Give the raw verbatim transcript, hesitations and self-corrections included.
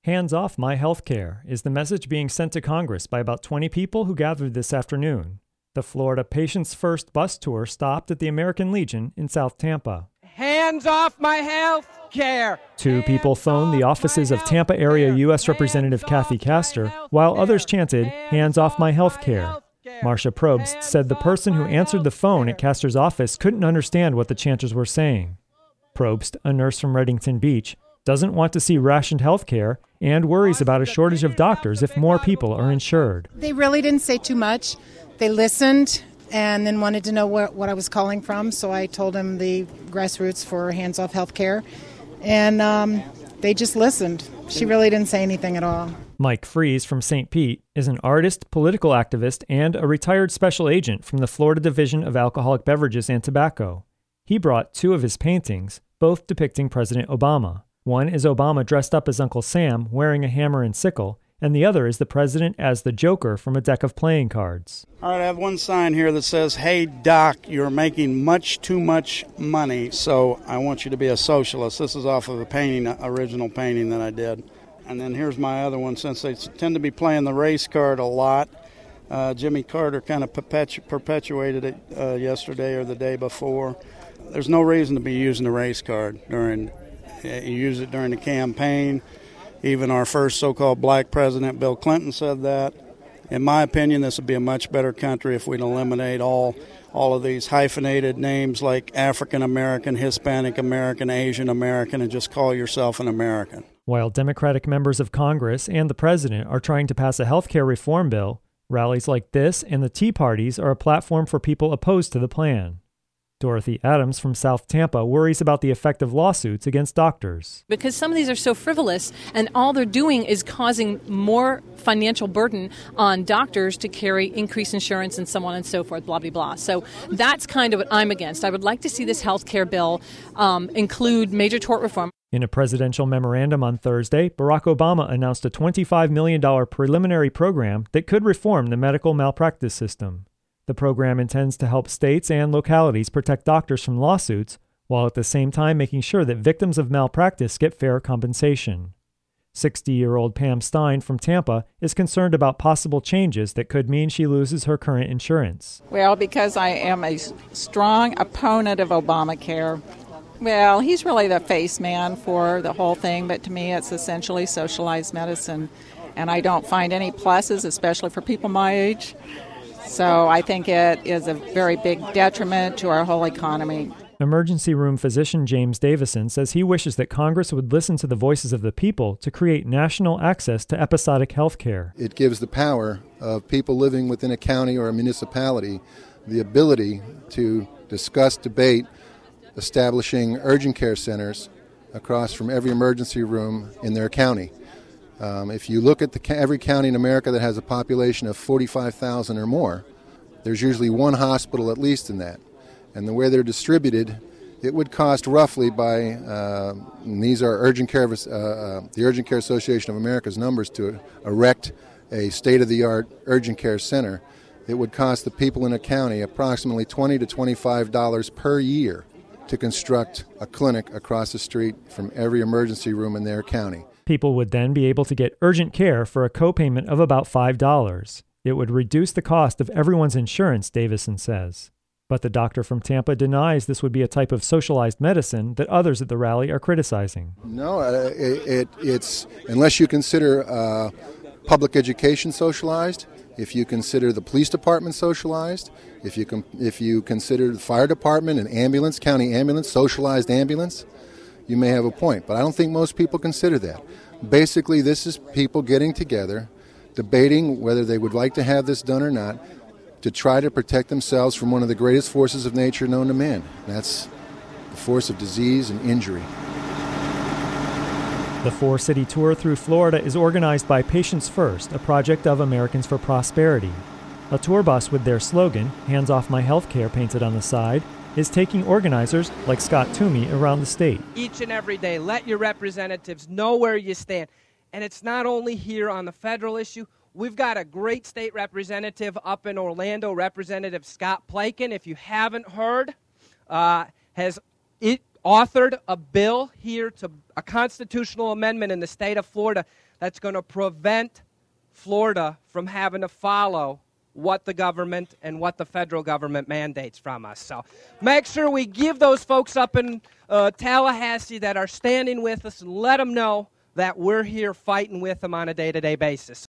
Hands off my health care is the message being sent to Congress by about twenty people who gathered this afternoon. The Florida Patients First bus tour stopped at the American Legion in South Tampa. Hands off my health care! Two Hands people phoned the offices of Tampa area U S Representative Kathy Castor, while others chanted, "Hands off my health care." Marcia Probst said the person who answered the phone at Castor's office couldn't understand what the chanters were saying. Probst, a nurse from Redington Beach, doesn't want to see rationed health care and worries about a shortage of doctors if more people are insured. They really didn't say too much. They listened and then wanted to know what, what I was calling from, so I told them the grassroots for Hands Off Healthcare, and um, they just listened. She really didn't say anything at all. Mike Fries from Saint Pete is an artist, political activist, and a retired special agent from the Florida Division of Alcoholic Beverages and Tobacco. He brought two of his paintings, both depicting President Obama. One is Obama dressed up as Uncle Sam, wearing a hammer and sickle, and the other is the president as the Joker from a deck of playing cards. All right, I have one sign here that says, "Hey, Doc, you're making much too much money, so I want you to be a socialist." This is off of a painting, original painting that I did. And then here's my other one. Since they tend to be playing the race card a lot, uh, Jimmy Carter kind of perpetu- perpetuated it uh, yesterday or the day before. There's no reason to be using the race card during You use it during the campaign. Even our first so-called black president, Bill Clinton, said that. In my opinion, this would be a much better country if we'd eliminate all all of these hyphenated names like African American, Hispanic American, Asian American, and just call yourself an American. While Democratic members of Congress and the president are trying to pass a health care reform bill, rallies like this and the Tea Parties are a platform for people opposed to the plan. Dorothy Adams from South Tampa worries about the effect of lawsuits against doctors. Because some of these are so frivolous, and all they're doing is causing more financial burden on doctors to carry increased insurance and so on and so forth, blah, blah, blah. So that's kind of what I'm against. I would like to see this health care bill um, include major tort reform. In a presidential memorandum on Thursday, Barack Obama announced a twenty-five million dollars preliminary program that could reform the medical malpractice system. The program intends to help states and localities protect doctors from lawsuits, while at the same time making sure that victims of malpractice get fair compensation. sixty-year-old Pam Stein from Tampa is concerned about possible changes that could mean she loses her current insurance. Well, because I am a strong opponent of Obamacare. Well, he's really the face man for the whole thing, but to me it's essentially socialized medicine, and I don't find any pluses, especially for people my age. So I think it is a very big detriment to our whole economy. Emergency room physician James Davison says he wishes that Congress would listen to the voices of the people to create national access to episodic health care. It gives the power of people living within a county or a municipality the ability to discuss, debate, establishing urgent care centers across from every emergency room in their county. Um, if you look at the, every county in America that has a population of forty-five thousand or more, there's usually one hospital at least in that. And the way they're distributed, it would cost roughly by, uh, and these are urgent care, uh, uh, the Urgent Care Association of America's numbers, to erect a state-of-the-art urgent care center. It would cost the people in a county approximately twenty to twenty-five dollars per year to construct a clinic across the street from every emergency room in their county. People would then be able to get urgent care for a copayment of about five dollars. It would reduce the cost of everyone's insurance, Davison says. But the doctor from Tampa denies this would be a type of socialized medicine that others at the rally are criticizing. No, uh, it, it, it's, unless you consider uh, public education socialized, if you consider the police department socialized, if you, com- if you consider the fire department and ambulance, county ambulance, socialized ambulance, you may have a point, but I don't think most people consider that. Basically, this is people getting together, debating whether they would like to have this done or not, to try to protect themselves from one of the greatest forces of nature known to man. That's the force of disease and injury. The four-city tour through Florida is organized by Patients First, a project of Americans for Prosperity. A tour bus with their slogan, "Hands Off My Healthcare," painted on the side, is taking organizers like Scott Toomey around the state. Each and every day, let your representatives know where you stand. And it's not only here on the federal issue. We've got a great state representative up in Orlando, Representative Scott Playkin. If you haven't heard, uh, has it authored a bill here, to a constitutional amendment in the state of Florida that's going to prevent Florida from having to follow what the government and what the federal government mandates from us. So make sure we give those folks up in uh, Tallahassee that are standing with us and let them know that we're here fighting with them on a day-to-day basis.